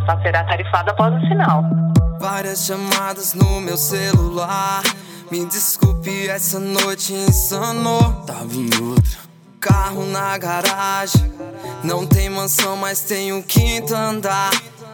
só será tarifada após o sinal. Várias chamadas no meu celular. Me desculpe, essa noite insanou. Tava em outra. Carro na garagem. Não tem mansão, mas tem um quinto andar.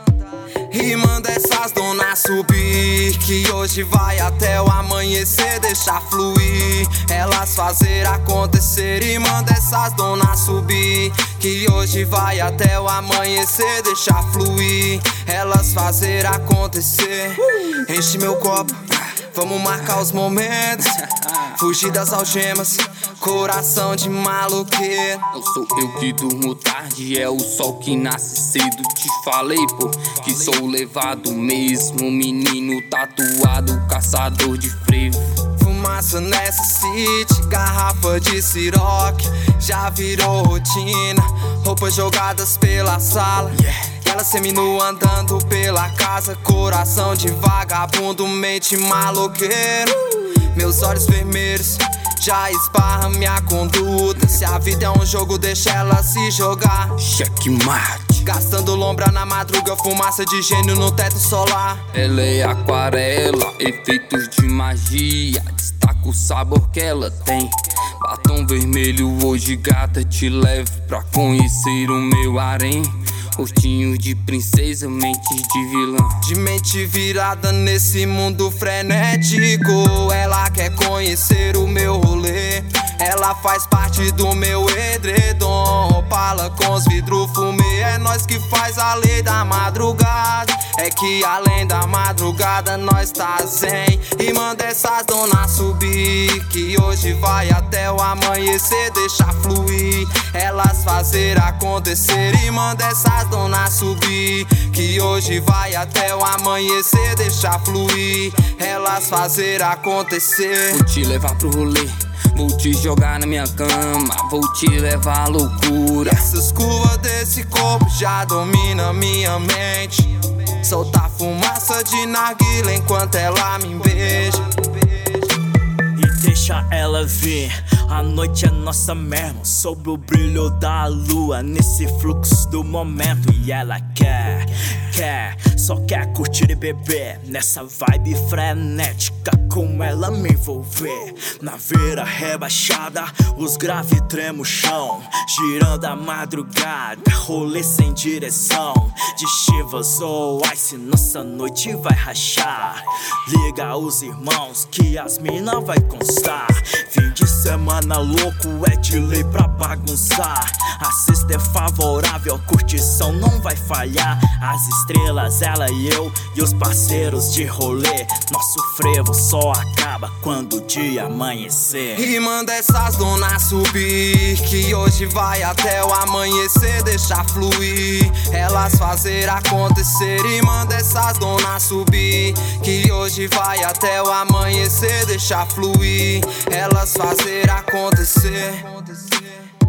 E manda essas donas subir, que hoje vai até o amanhecer, deixar fluir, elas fazer acontecer. E manda essas donas subir, que hoje vai até o amanhecer, deixar fluir, elas fazer acontecer. Enche meu copo, vamos marcar os momentos, fugir das algemas, coração de maluqueiro. Não sou eu que durmo tarde, é o sol que nasce cedo. Te falei, pô, que sou levado mesmo. Menino tatuado, caçador de frevo. Fumaça nessa city, garrafa de Ciroc, já virou rotina. Roupas jogadas pela sala, ela seminua andando pela casa. Coração de vagabundo, mente maloqueiro. Meus olhos vermelhos já esbarra minha conduta. Se a vida é um jogo, deixa ela se jogar. Checkmate. Gastando lombra na madruga, fumaça de gênio no teto solar. Ela é aquarela, efeitos de magia. Destaca o sabor que ela tem. Batom vermelho hoje, gata, te levo pra conhecer o meu harém. Rostinho de princesa, mente de vilã. De mente virada nesse mundo frenético. Ela quer conhecer o meu rolê. Ela faz parte do meu edredom. Opala com os vidros fumê. É nós que faz a lei da madrugada. É que além da madrugada nós tá zen. E manda essas donas subir, que hoje vai até o amanhecer, deixar fluir, elas fazer acontecer. E manda essas donas subir, que hoje vai até o amanhecer, deixar fluir, elas fazer acontecer. Vou te levar pro rolê, vou te jogar na minha cama, vou te levar à loucura. Essas curvas desse corpo já dominam minha mente. Soltar fumaça de narguilha enquanto ela me beija. E deixa ela vir, a noite é nossa mesmo. Sob o brilho da lua, nesse fluxo do momento. E ela só quer curtir e beber, nessa vibe frenética, com ela me envolver. Na veira rebaixada, os graves tremam o chão, girando a madrugada, rolê sem direção. De Chivas ou Ice, nossa noite vai rachar. Liga os irmãos que as mina vai constar. Fim de semana louco é de lei pra bagunçar. A sexta é favorável, a curtição não vai falhar. As estrelas, ela e eu, e os parceiros de rolê. Nosso frevo só acaba quando o dia amanhecer. E manda essas donas subir, que hoje vai até o amanhecer, deixar fluir, elas fazer acontecer. E manda essas donas subir, que hoje vai até o amanhecer, deixar fluir, elas fazer acontecer.